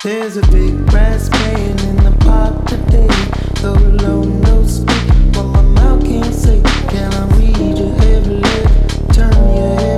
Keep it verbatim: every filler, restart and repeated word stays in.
There's a big brass band in the park today. Though alone, no speak, but my mouth can't say. Can I read your heavy letter? Turn your head.